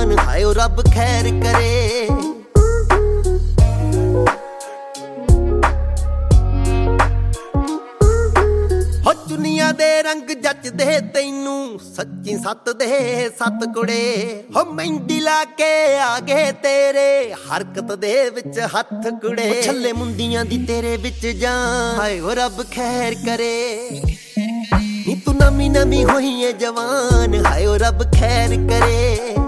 जवान हाय ओ रब खैर करे। हो दुनिया दे रंग जचदे तैनू सच्ची सत दे सत कुड़े। हो मेहंदी ला के आ गए तेरे हरकत दे विच हथ कुड़े। छल्ले मुंदियां दी तेरे विच जान हाय ओ रब खैर करे। नी तू नमी नमी होई है जवान हाय ओ रब खैर करे।